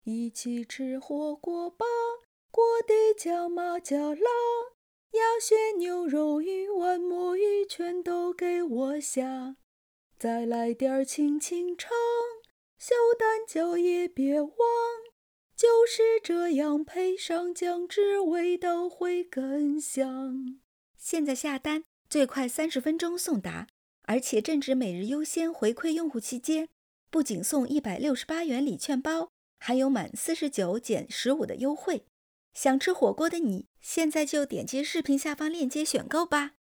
一起吃火锅吧，锅底加麻加辣，鸭血、牛肉、鱼丸、墨鱼全都给我下。再来点青青肠，小蛋饺也别忘。就是这样，配上酱汁，味道会更香。 现在下单最快30分钟送达，而且正值每日优先回馈用户期间，不仅送168元礼券包，还有满49减15的优惠。想吃火锅的你，现在就点击视频下方链接选购吧。